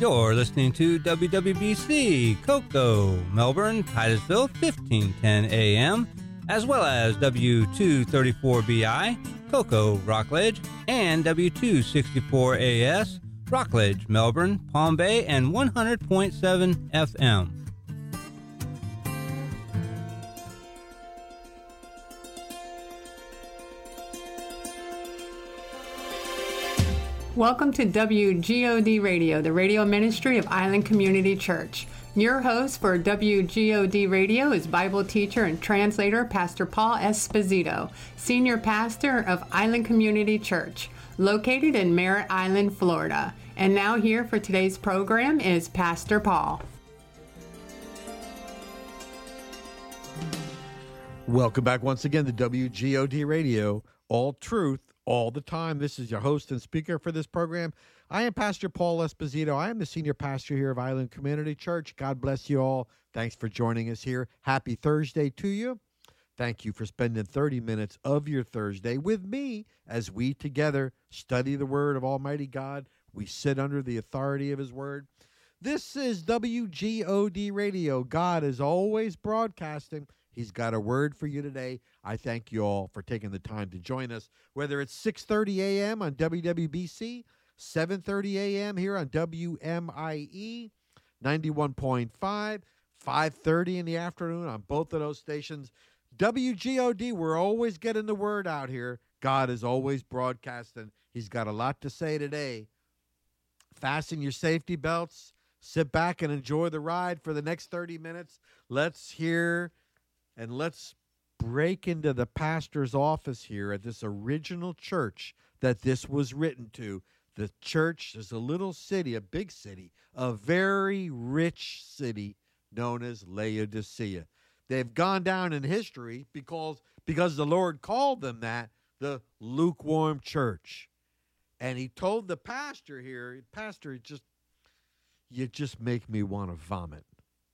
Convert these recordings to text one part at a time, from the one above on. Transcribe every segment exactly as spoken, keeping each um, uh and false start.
You're listening to W W B C, Cocoa, Melbourne, Titusville, fifteen ten A M, as well as W two thirty-four B I, Cocoa, Rockledge, and W two sixty-four A S, Rockledge, Melbourne, Palm Bay, and one hundred point seven F M. Welcome to W G O D Radio, the radio ministry of Island Community Church. Your host for W G O D Radio is Bible teacher and translator Pastor Paul Esposito, senior pastor of Island Community Church, located in Merritt Island, Florida. And now here for today's program is Pastor Paul. Welcome back once again to W G O D Radio, all truth, all the time. This is your host and speaker for this program. I am Pastor Paul Esposito. I am the senior pastor here of Island Community Church. God bless you all. Thanks for joining us here. Happy Thursday to you. Thank you for spending thirty minutes of your Thursday with me as we together study the Word of Almighty God. We sit under the authority of His Word. This is W G O D Radio. God is always broadcasting. He's got a word for you today. I thank you all for taking the time to join us, whether it's six thirty A M on W W B C, seven thirty A M here on W M I E, ninety-one point five, five thirty in the afternoon on both of those stations. W G O D, we're always getting the word out here. God is always broadcasting. He's got a lot to say today. Fasten your safety belts. Sit back and enjoy the ride for the next thirty minutes. Let's hear and let's break into the pastor's office here at this original church that this was written to. The church is a little city, a big city, a very rich city known as Laodicea. They've gone down in history because, because the Lord called them that, the lukewarm church. And he told the pastor here, Pastor, just you just make me want to vomit.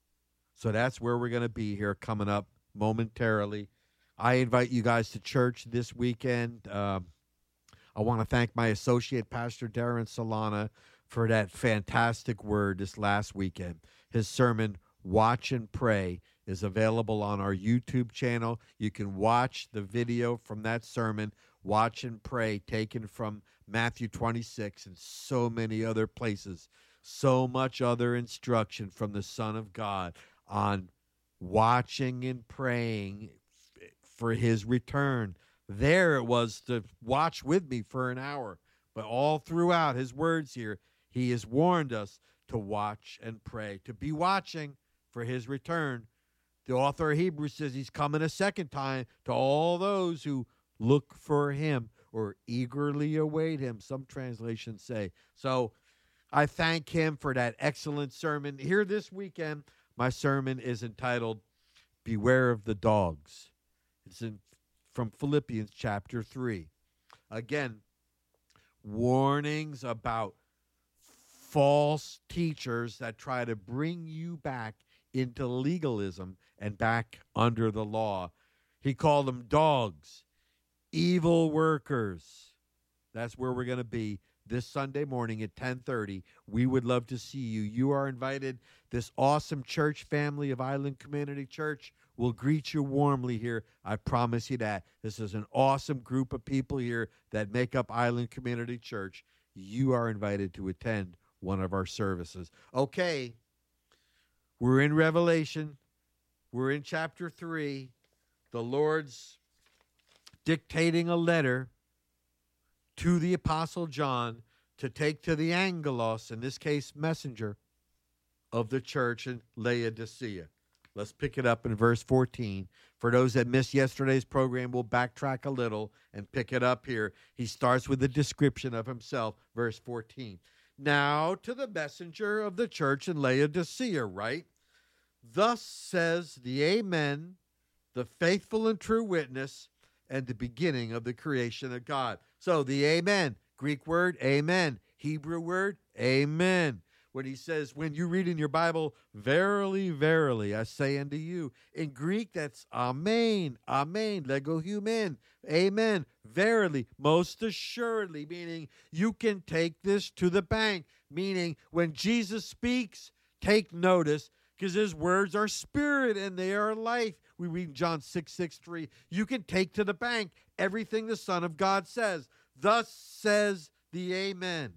So that's where we're going to be here coming up momentarily. I invite you guys to church this weekend. Um, I want to thank my associate, Pastor Darren Solana, for that fantastic word this last weekend. His sermon, Watch and Pray, is available on our YouTube channel. You can watch the video from that sermon, Watch and Pray, taken from Matthew twenty-six and so many other places. So much other instruction from the Son of God on watching and praying for his return. There it was to watch with me for an hour. But all throughout his words here, he has warned us to watch and pray, to be watching for his return. The author of Hebrews says he's coming a second time to all those who look for him or eagerly await him, some translations say. So I thank him for that excellent sermon. Here this weekend, my sermon is entitled, Beware of the Dogs. It's in, from Philippians chapter three. Again, warnings about false teachers that try to bring you back into legalism and back under the law. He called them dogs, evil workers. That's where we're going to be this Sunday morning at ten thirty. We would love to see you. You are invited. This awesome church family of Island Community Church will greet you warmly here. I promise you that. This is an awesome group of people here that make up Island Community Church. You are invited to attend one of our services. Okay, we're in Revelation. We're in chapter three. The Lord's dictating a letter to the Apostle John to take to the angelos, in this case, messenger of the church in Laodicea. Let's pick it up in verse fourteen. For those that missed yesterday's program, we'll backtrack a little and pick it up here. He starts with a description of himself, verse fourteen. Now to the messenger of the church in Laodicea, right? Thus says the Amen, the faithful and true witness, and the beginning of the creation of God. So the Amen, Greek word, amen. Hebrew word, amen. when he says, when you read in your Bible, verily, verily, I say unto you. In Greek, that's amen, amen, lego humen, amen, verily, most assuredly, meaning you can take this to the bank, meaning when Jesus speaks, take notice, because his words are spirit and they are life. We read John six, six, three. You can take to the bank everything the Son of God says. Thus says the amen.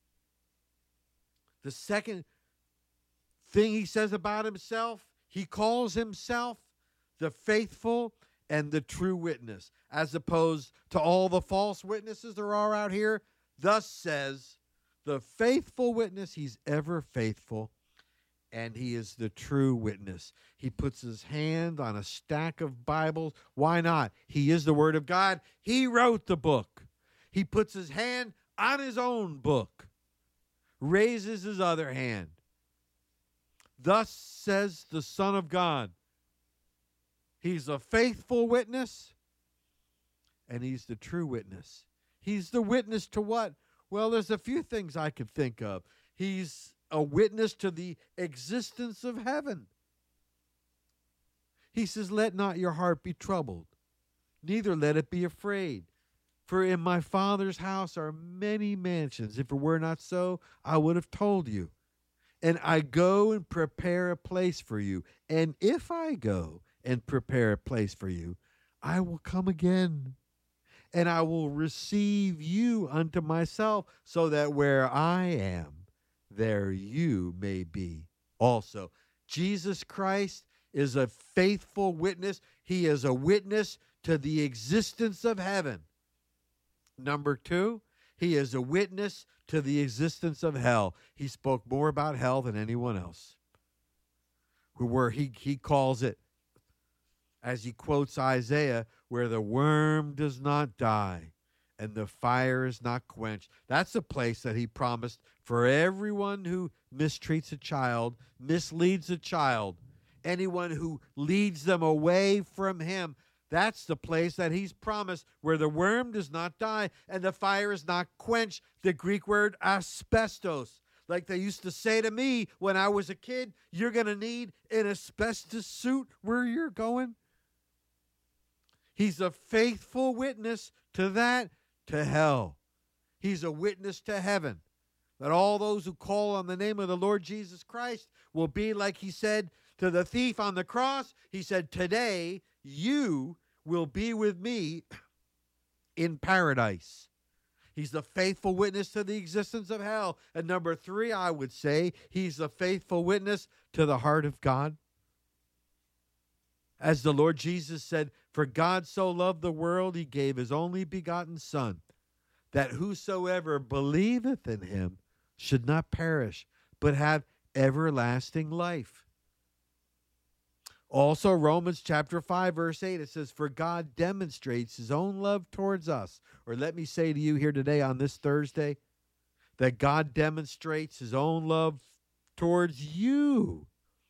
The second thing he says about himself, he calls himself the faithful and the true witness, as opposed to all the false witnesses there are out here. Thus says the faithful witness, he's ever faithful, and he is the true witness. He puts his hand on a stack of Bibles. Why not? He is the Word of God. He wrote the book. He puts his hand on his own book, raises his other hand. Thus says the Son of God. He's a faithful witness, and he's the true witness. He's the witness to what? Well, there's a few things I could think of. He's a witness to the existence of heaven. He says, let not your heart be troubled, neither let it be afraid. For in my Father's house are many mansions. If it were not so, I would have told you. And I go and prepare a place for you. And if I go and prepare a place for you, I will come again, and I will receive you unto myself, so that where I am, there you may be also. Jesus Christ is a faithful witness. He is a witness to the existence of heaven. Number two, he is a witness to the existence of hell. He spoke more about hell than anyone else. Where he, he calls it, as he quotes Isaiah, where the worm does not die and the fire is not quenched. That's a place that he promised for everyone who mistreats a child, misleads a child, anyone who leads them away from him. That's the place that he's promised, where the worm does not die and the fire is not quenched. The Greek word asbestos. Like they used to say to me when I was a kid, you're going to need an asbestos suit where you're going. He's a faithful witness to that, to hell. He's a witness to heaven. That all those who call on the name of the Lord Jesus Christ will be like he said to the thief on the cross. He said, today you will be with me in paradise. He's the faithful witness to the existence of hell. And number three, I would say, he's the faithful witness to the heart of God. As the Lord Jesus said, for God so loved the world, he gave his only begotten Son, that whosoever believeth in him should not perish, but have everlasting life. Also, Romans chapter five, verse eight, it says, for God demonstrates his own love towards us. Or let me say to you here today on this Thursday, that God demonstrates his own love towards you.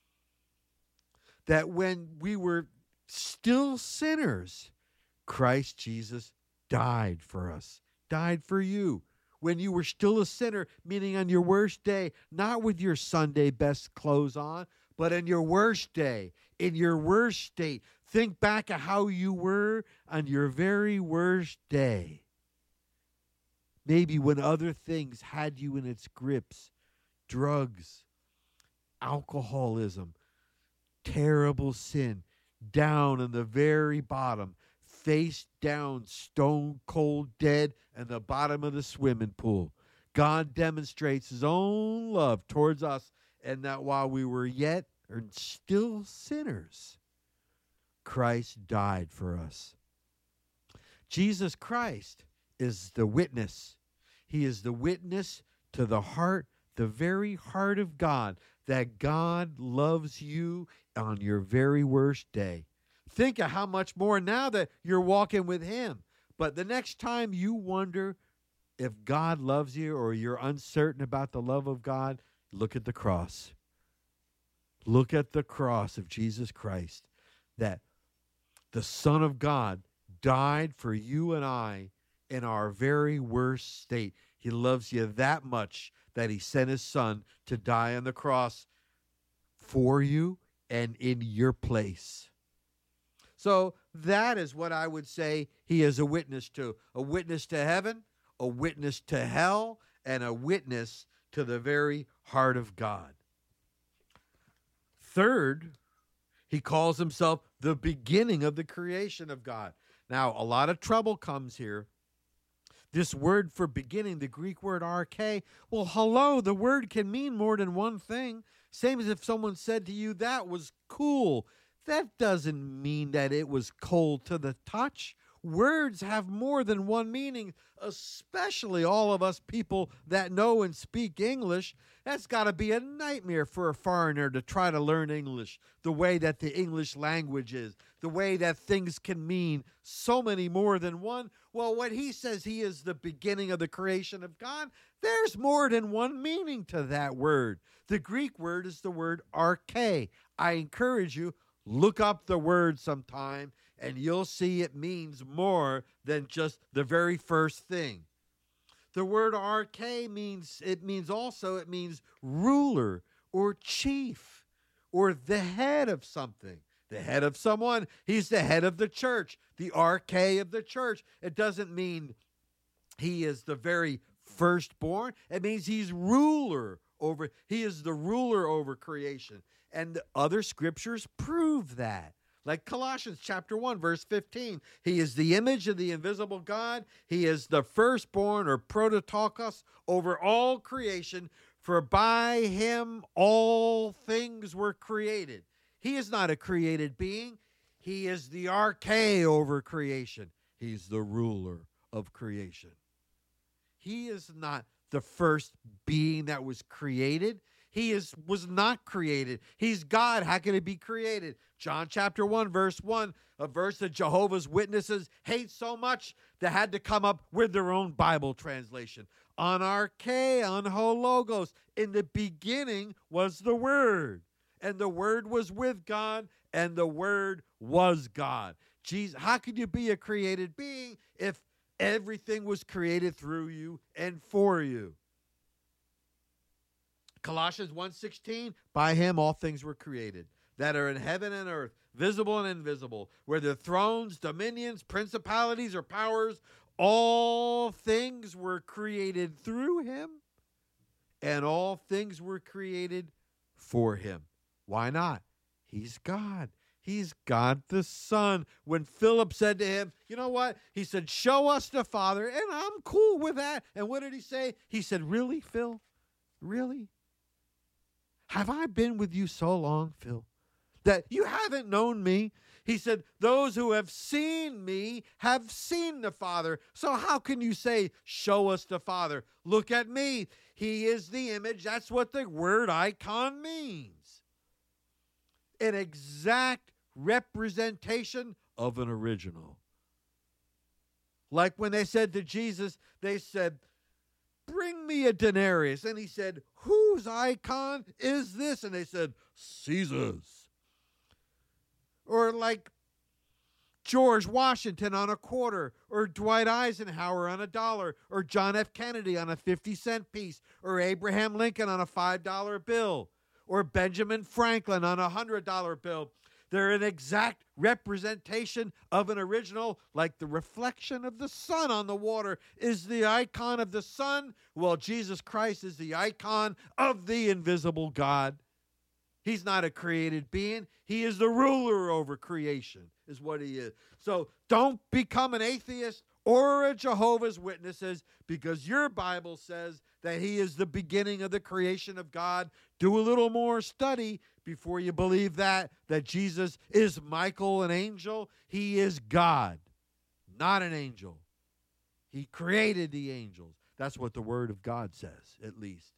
That when we were still sinners, Christ Jesus died for us, died for you. When you were still a sinner, meaning on your worst day, not with your Sunday best clothes on, but in your worst day, in your worst state. Think back of how you were on your very worst day. Maybe when other things had you in its grips, drugs, alcoholism, terrible sin, down in the very bottom, face down, stone cold dead in the bottom of the swimming pool. God demonstrates his own love towards us, and that while we were yet or still sinners, Christ died for us. Jesus Christ is the witness. He is the witness to the heart, the very heart of God, that God loves you on your very worst day. Think of how much more now that you're walking with him. But the next time you wonder if God loves you or you're uncertain about the love of God, look at the cross. Look at the cross of Jesus Christ, that the Son of God died for you and I, in our very worst state. He loves you that much that he sent his son to die on the cross for you and in your place. So that is what I would say he is a witness to. A witness to heaven, a witness to hell, and a witness to the very heart of God. Third, he calls himself the beginning of the creation of God. Now, a lot of trouble comes here. This word for beginning, the Greek word arche, well, hello, the word can mean more than one thing. Same as if someone said to you, that was cool. That doesn't mean that it was cold to the touch. Words have more than one meaning, especially all of us people that know and speak English. That's got to be a nightmare for a foreigner to try to learn English, the way that the English language is, the way that things can mean so many more than one. Well, when he says he is the beginning of the creation of God, there's more than one meaning to that word. The Greek word is the word arche. I encourage you, look up the word sometime, and you'll see it means more than just the very first thing. The word arche means, it means also, it means ruler or chief or the head of something. The head of someone, he's the head of the church, the arche of the church. It doesn't mean he is the very firstborn. It means he's ruler over, he is the ruler over creation. And the other scriptures prove that. Like Colossians chapter one, verse fifteen. He is the image of the invisible God. He is the firstborn or prototokos over all creation. For by him all things were created. He is not a created being. He is the arche over creation. He's the ruler of creation. He is not the first being that was created. He is was not created. He's God. How can he be created? John chapter one, verse one, a verse that Jehovah's Witnesses hate so much they had to come up with their own Bible translation. Anarche, anhologos. In the beginning was the Word, and the Word was with God, and the Word was God. Jesus, how could you be a created being if everything was created through you and for you? Colossians one sixteen, by him all things were created, that are in heaven and earth, visible and invisible, whether thrones, dominions, principalities, or powers, all things were created through him, and all things were created for him. Why not? He's God. He's God the Son. When Philip said to him, you know what? He said, show us the Father, and I'm cool with that. And what did he say? He said, really, Phil? Really? Have I been with you so long, Phil, that you haven't known me? He said, those who have seen me have seen the Father. So how can you say, show us the Father? Look at me. He is the image. That's what the word icon means. An exact representation of an original. Like when they said to Jesus, they said, bring me a denarius. And he said, whose icon is this? And they said, Caesar's. Or like George Washington on a quarter, or Dwight Eisenhower on a dollar, or John F. Kennedy on a fifty cent piece, or Abraham Lincoln on a five dollar bill, or Benjamin Franklin on a one hundred dollar bill. They're an exact representation of an original, like the reflection of the sun on the water is the icon of the sun. Well, Jesus Christ is the icon of the invisible God. He's not a created being. He is the ruler over creation, is what he is. So don't become an atheist or a Jehovah's Witnesses because your Bible says that he is the beginning of the creation of God. Do a little more study before you believe that, that Jesus is Michael, an angel. He is God, not an angel. He created the angels. That's what the Word of God says, at least.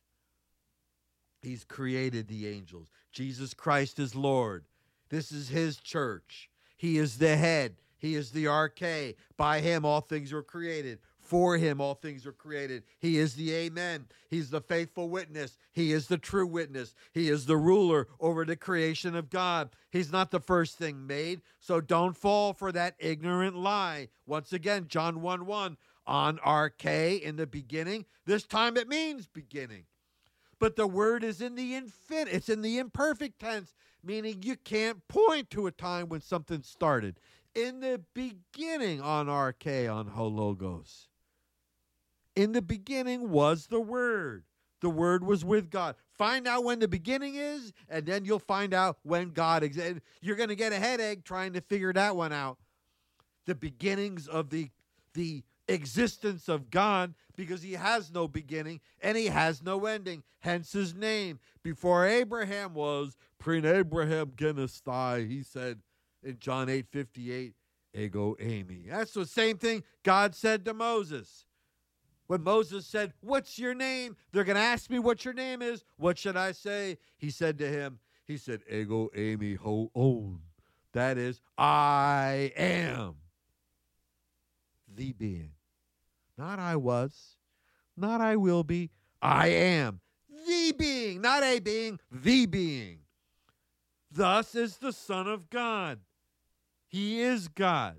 He's created the angels. Jesus Christ is Lord. This is his church. He is the head. He is the arche. By him all things were created. For him all things were created. He is the Amen. He's the faithful witness. He is the true witness. He is the ruler over the creation of God. He's not the first thing made, so don't fall for that ignorant lie. Once again, John one one, on arche, in the beginning. This time it means beginning. But the word is in the infin, it's in the imperfect tense, meaning you can't point to a time when something started. In the beginning, on arche, on hologos. In the beginning was the Word. The Word was with God. Find out when the beginning is, and then you'll find out when God exists. You're going to get a headache trying to figure that one out. The beginnings of the, the existence of God, because he has no beginning and he has no ending. Hence his name. Before Abraham was, pre Abraham genestai, he said in John eight fifty-eight, ego eimi. That's the same thing God said to Moses. When Moses said, what's your name? They're going to ask me what your name is. What should I say? He said to him, he said, ego eimi ho on. That is, I am the being. Not I was, not I will be, I am the being, not a being, the being. Thus is the Son of God. He is God.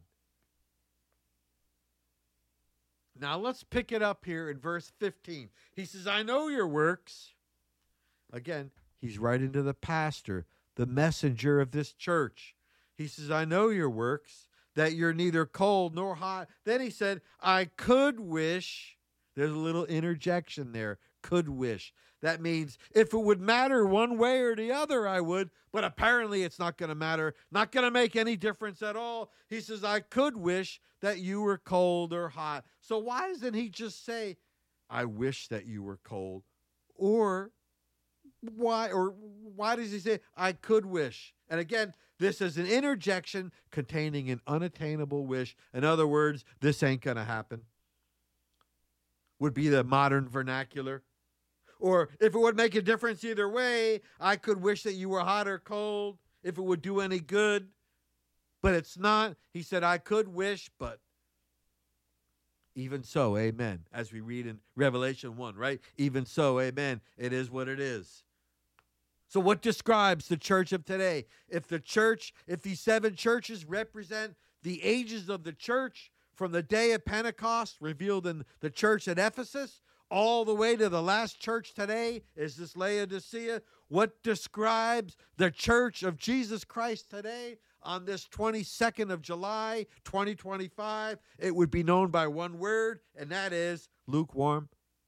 Now let's pick it up here in verse fifteen. He says, I know your works. Again, he's writing to the pastor, the messenger of this church. He says, I know your works, that you're neither cold nor hot. Then he said, I could wish. There's a little interjection there. Could wish. That means if it would matter one way or the other, I would. But apparently it's not going to matter. Not going to make any difference at all. He says, I could wish that you were cold or hot. So why doesn't he just say, I wish that you were cold? Or why, or why does he say, I could wish? And again, this is an interjection containing an unattainable wish. In other words, this ain't going to happen. Would be the modern vernacular. Or if it would make a difference either way, I could wish that you were hot or cold, if it would do any good. But it's not. He said, I could wish, but even so, amen. As we read in Revelation one, right? Even so, amen. It is what it is. So what describes the church of today? If the church, if these seven churches represent the ages of the church from the day of Pentecost revealed in the church at Ephesus, all the way to the last church today is this Laodicea. What describes the church of Jesus Christ today on this twenty-second of July, twenty twenty-five? It would be known by one word, and that is lukewarm.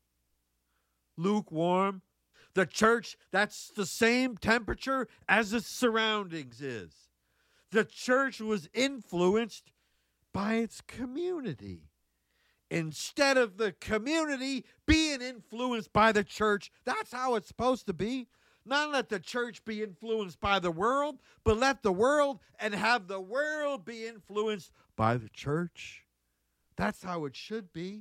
Lukewarm. The church that's the same temperature as its surroundings is. The church was influenced by its community. Instead of the community being influenced by the church, that's how it's supposed to be. Not let the church be influenced by the world, but let the world and have the world be influenced by the church. That's how it should be.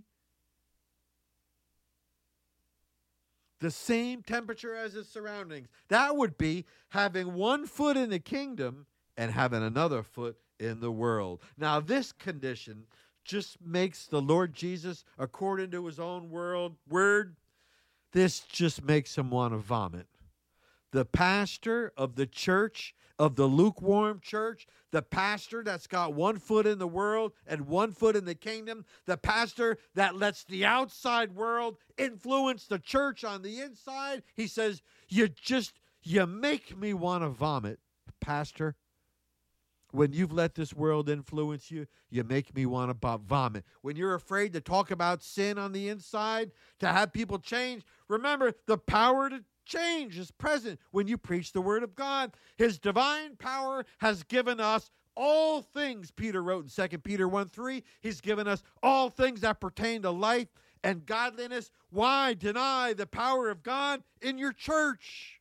The same temperature as its surroundings. That would be having one foot in the kingdom and having another foot in the world. Now, this condition just makes the Lord Jesus, according to his own world, word, this just makes him want to vomit. The pastor of the church, of the lukewarm church, the pastor that's got one foot in the world and one foot in the kingdom, the pastor that lets the outside world influence the church on the inside, he says, you just, you make me want to vomit, pastor. When you've let this world influence you, you make me want to vomit. When you're afraid to talk about sin on the inside, to have people change, remember the power to change is present when you preach the word of God. His divine power has given us all things, Peter wrote in Second Peter one three. He's given us all things that pertain to life and godliness. Why deny the power of God in your church?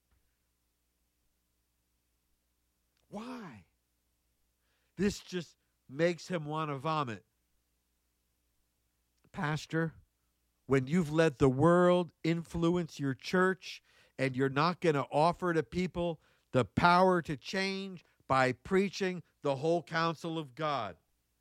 Why? This just makes him want to vomit. Pastor, when you've let the world influence your church and you're not going to offer to people the power to change by preaching the whole counsel of God.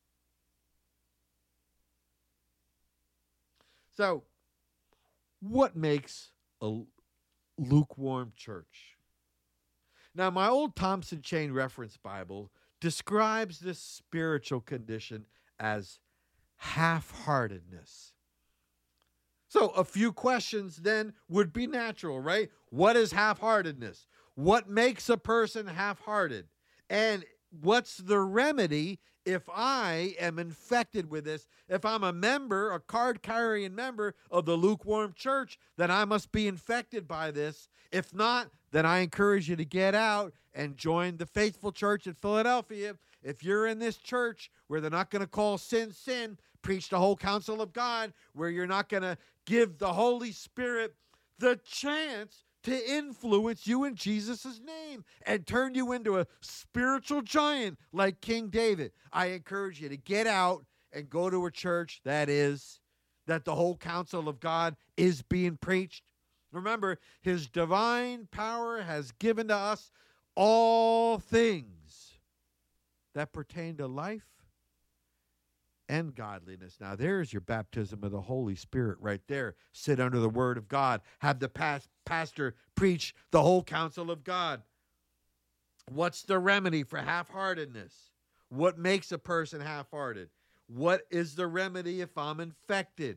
So, what makes a lukewarm church? Now, my old Thompson Chain Reference Bible describes this spiritual condition as half-heartedness. So a few questions then would be natural, right? What is half-heartedness? What makes a person half-hearted? And what's the remedy if I am infected with this? If I'm a member, a card-carrying member of the lukewarm church, then I must be infected by this. If not, then I encourage you to get out and join the Faithful Church in Philadelphia. If you're in this church where they're not going to call sin, sin, preach the whole counsel of God, where you're not going to give the Holy Spirit the chance to influence you in Jesus' name and turn you into a spiritual giant like King David, I encourage you to get out and go to a church that is, that the whole counsel of God is being preached. Remember, his divine power has given to us all things that pertain to life and godliness. Now, there's your baptism of the Holy Spirit right there. Sit under the word of God. Have the past pastor preach the whole counsel of God. What's the remedy for half-heartedness? What makes a person half-hearted? What is the remedy if I'm infected?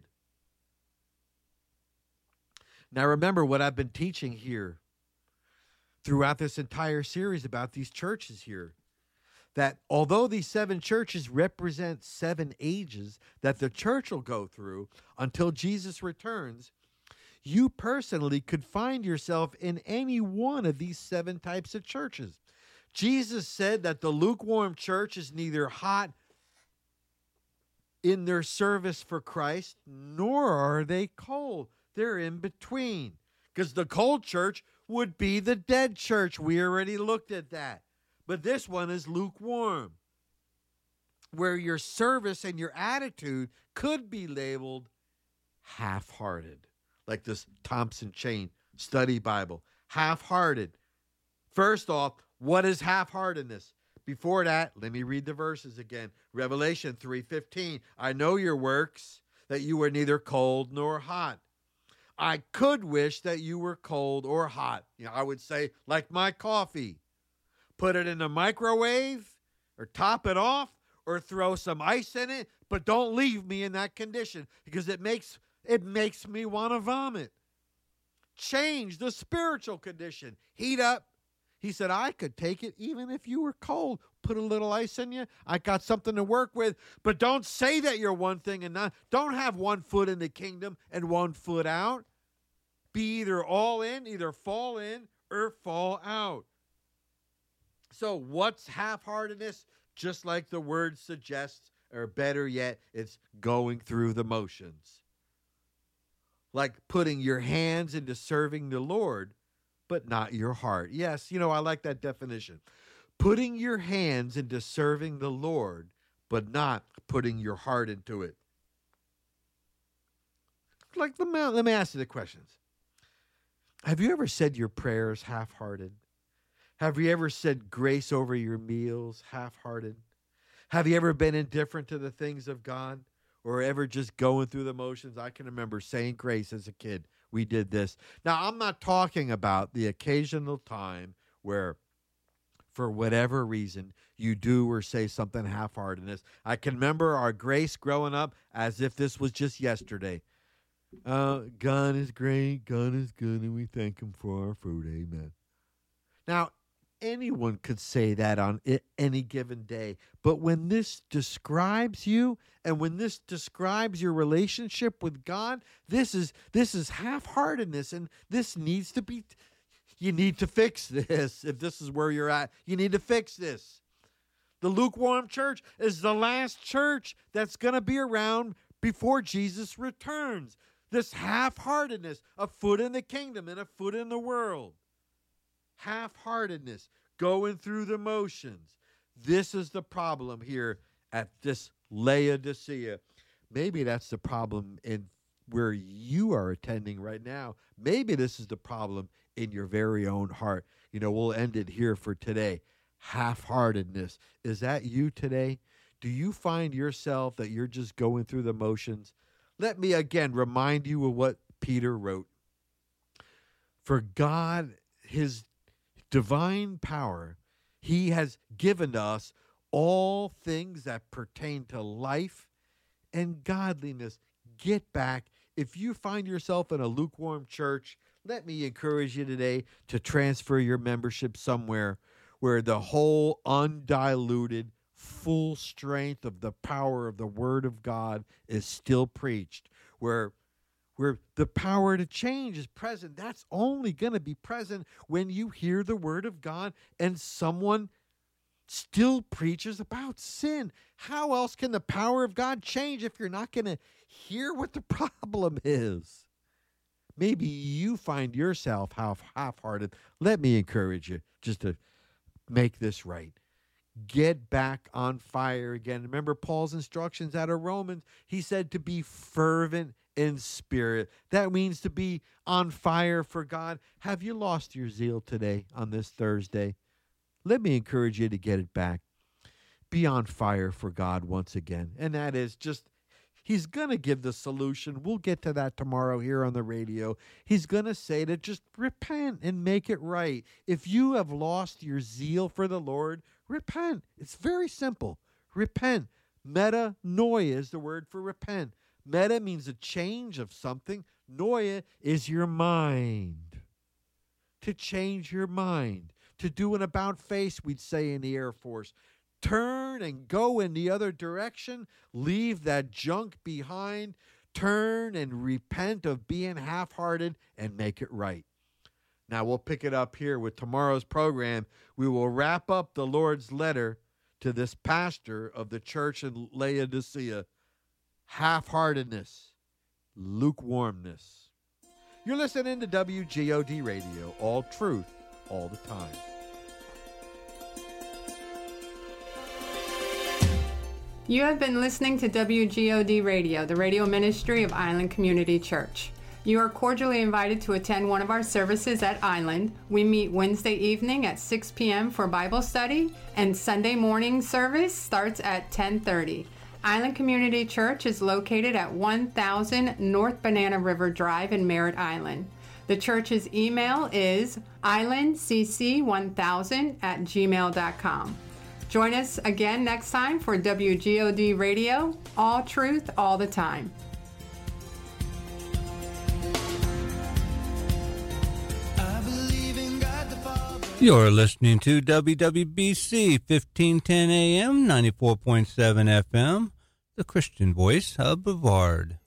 Now, remember what I've been teaching here throughout this entire series about these churches here. That although these seven churches represent seven ages that the church will go through until Jesus returns, you personally could find yourself in any one of these seven types of churches. Jesus said that the lukewarm church is neither hot in their service for Christ, nor are they cold. They're in between. Because the cold church would be the dead church. We already looked at that. But this one is lukewarm, where your service and your attitude could be labeled half-hearted, like this Thompson Chain Study Bible. Half-hearted. First off, what is half-heartedness? Before that, let me read the verses again. Revelation three fifteen. I know your works, that you are neither cold nor hot. I could wish that you were cold or hot. You know, I would say, like my coffee. Put it in the microwave or top it off or throw some ice in it, but don't leave me in that condition because it makes it makes me want to vomit. Change the spiritual condition. Heat up. He said, I could take it even if you were cold. Put a little ice in you. I got something to work with. But don't say that you're one thing and not. Don't have one foot in the kingdom and one foot out. Be either all in, either fall in or fall out. So what's half-heartedness? Just like the word suggests, or better yet, it's going through the motions. Like putting your hands into serving the Lord, but not your heart. Yes, you know, I like that definition. Putting your hands into serving the Lord, but not putting your heart into it. Like, let me, let me ask you the questions. Have you ever said your prayers half-hearted? Have you ever said grace over your meals half-hearted? Have you ever been indifferent to the things of God or ever just going through the motions? I can remember saying grace as a kid. We did this. Now, I'm not talking about the occasional time where, for whatever reason, you do or say something half-heartedness. I can remember our grace growing up as if this was just yesterday. Uh, God is great, God is good, and we thank him for our food. Amen. Now, anyone could say that on any given day. But when this describes you and when this describes your relationship with God, this is this is half-heartedness, and this needs to be, you need to fix this. If this is where you're at, you need to fix this. The lukewarm church is the last church that's going to be around before Jesus returns. This half-heartedness, a foot in the kingdom and a foot in the world. Half-heartedness, going through the motions. This is the problem here at this Laodicea. Maybe that's the problem in where you are attending right now. Maybe this is the problem in your very own heart. You know, we'll end it here for today. Half-heartedness. Is that you today? Do you find yourself that you're just going through the motions? Let me again remind you of what Peter wrote. For God, his divine power, he has given to us all things that pertain to life and godliness. Get back. If you find yourself in a lukewarm church, let me encourage you today to transfer your membership somewhere where the whole undiluted, full strength of the power of the Word of God is still preached, where where the power to change is present. That's only going to be present when you hear the Word of God and someone still preaches about sin. How else can the power of God change if you're not going to hear what the problem is? Maybe you find yourself half, half-hearted. Let me encourage you just to make this right. Get back on fire again. Remember Paul's instructions out of Romans? He said to be fervent in spirit. That means to be on fire for God. Have you lost your zeal today on this Thursday? Let me encourage you to get it back. Be on fire for God once again. And that is just, he's going to give the solution. We'll get to that tomorrow here on the radio. He's going to say to just repent and make it right. If you have lost your zeal for the Lord, repent. It's very simple. Repent. Metanoia is the word for repent. Meta means a change of something. Noia is your mind. To change your mind. To do an about face, we'd say in the Air Force. Turn and go in the other direction. Leave that junk behind. Turn and repent of being half-hearted and make it right. Now we'll pick it up here with tomorrow's program. We will wrap up the Lord's letter to this pastor of the church in Laodicea. Half-heartedness, lukewarmness. You're listening to W G O D Radio, all truth, all the time. You have been listening to W G O D Radio, the radio ministry of Island Community Church. You are cordially invited to attend one of our services at Island. We meet Wednesday evening at six p.m. for Bible study, and Sunday morning service starts at ten thirty. Island Community Church is located at one thousand North Banana River Drive in Merritt Island. The church's email is island c c one thousand at gmail dot com. Join us again next time for W G O D Radio, all truth, all the time. You're listening to W W B C fifteen ten A M, ninety-four point seven F M, the Christian voice of Brevard.